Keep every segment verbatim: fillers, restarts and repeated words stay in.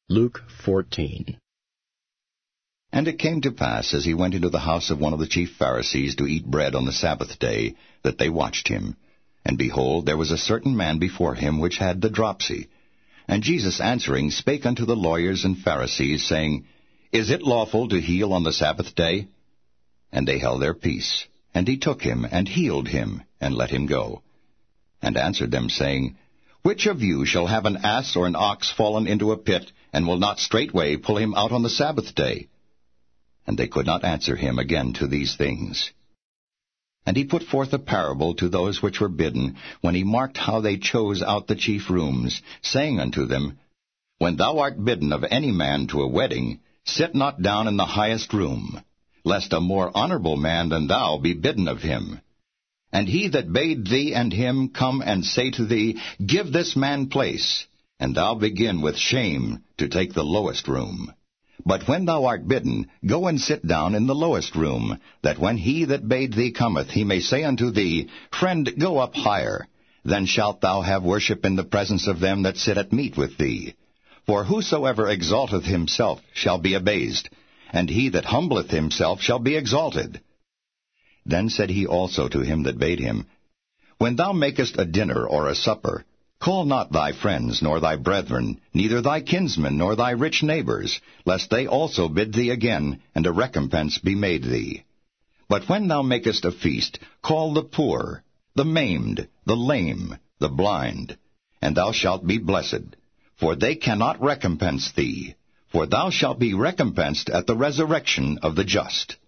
Luke fourteen. And it came to pass, as he went into the house of one of the chief Pharisees to eat bread on the Sabbath day, that they watched him. And behold, there was a certain man before him which had the dropsy. And Jesus answering spake unto the lawyers and Pharisees, saying, Is it lawful to heal on the Sabbath day? And they held their peace. And he took him, and healed him, and let him go. And answered them, saying, Which of you shall have an ass or an ox fallen into a pit, and will not straightway pull him out on the Sabbath day? And they could not answer him again to these things. And he put forth a parable to those which were bidden, when he marked how they chose out the chief rooms, saying unto them, When thou art bidden of any man to a wedding, sit not down in the highest room, lest a more honorable man than thou be bidden of him. And he that bade thee and him come and say to thee, Give this man place, and thou begin with shame to take the lowest room. But when thou art bidden, go and sit down in the lowest room, that when he that bade thee cometh, he may say unto thee, Friend, go up higher. Then shalt thou have worship in the presence of them that sit at meat with thee. For whosoever exalteth himself shall be abased, and he that humbleth himself shall be exalted. Then said he also to him that bade him, When thou makest a dinner or a supper, call not thy friends, nor thy brethren, neither thy kinsmen, nor thy rich neighbors, lest they also bid thee again, and a recompense be made thee. But when thou makest a feast, call the poor, the maimed, the lame, the blind, and thou shalt be blessed, for they cannot recompense thee, for thou shalt be recompensed at the resurrection of the just.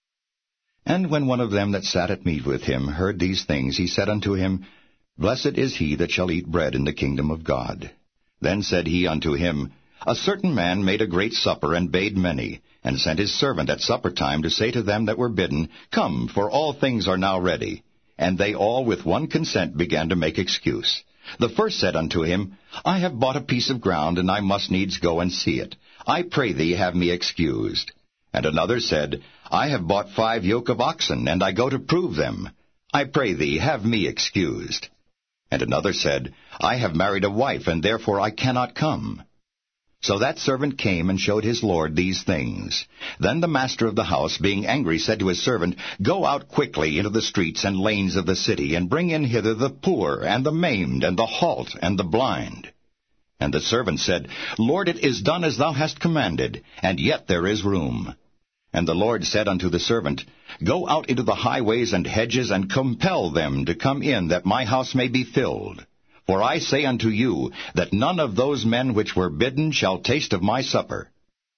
And when one of them that sat at meat with him heard these things, he said unto him, Blessed is he that shall eat bread in the kingdom of God. Then said he unto him, A certain man made a great supper, and bade many, and sent his servant at supper time to say to them that were bidden, Come, for all things are now ready. And they all with one consent began to make excuse. The first said unto him, I have bought a piece of ground, and I must needs go and see it. I pray thee have me excused. And another said, I have bought five yoke of oxen, and I go to prove them. I pray thee have me excused. And another said, I have married a wife, and therefore I cannot come. So that servant came and showed his lord these things. Then the master of the house, being angry, said to his servant, Go out quickly into the streets and lanes of the city, and bring in hither the poor, and the maimed, and the halt, and the blind. And the servant said, Lord, it is done as thou hast commanded, and yet there is room. And the Lord said unto the servant, Go out into the highways and hedges, and compel them to come in, that my house may be filled. For I say unto you, that none of those men which were bidden shall taste of my supper.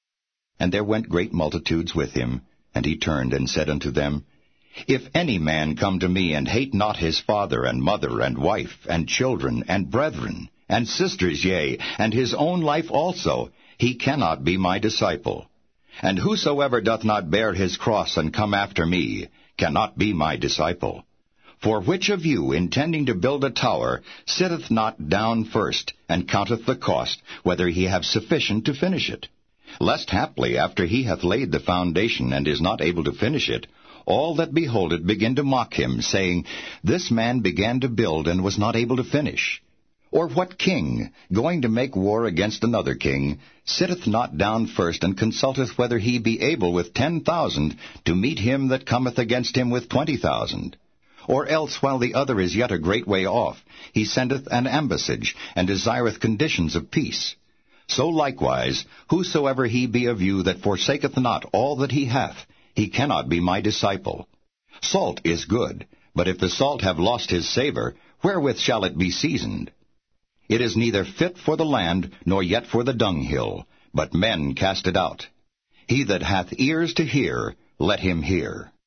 And there went great multitudes with him, and he turned and said unto them, If any man come to me, and hate not his father, and mother, and wife, and children, and brethren, and sisters, yea, and his own life also, he cannot be my disciple. And whosoever doth not bear his cross and come after me cannot be my disciple. For which of you, intending to build a tower, sitteth not down first, and counteth the cost, whether he have sufficient to finish it? Lest haply, after he hath laid the foundation, and is not able to finish it, all that behold it begin to mock him, saying, This man began to build, and was not able to finish. Or what king, going to make war against another king, sitteth not down first, and consulteth whether he be able with ten thousand to meet him that cometh against him with twenty thousand? Or else, while the other is yet a great way off, he sendeth an ambassage, and desireth conditions of peace. So likewise, whosoever he be of you that forsaketh not all that he hath, he cannot be my disciple. Salt is good, but if the salt have lost his savour, wherewith shall it be seasoned? It is neither fit for the land, nor yet for the dunghill, but men cast it out. He that hath ears to hear, let him hear.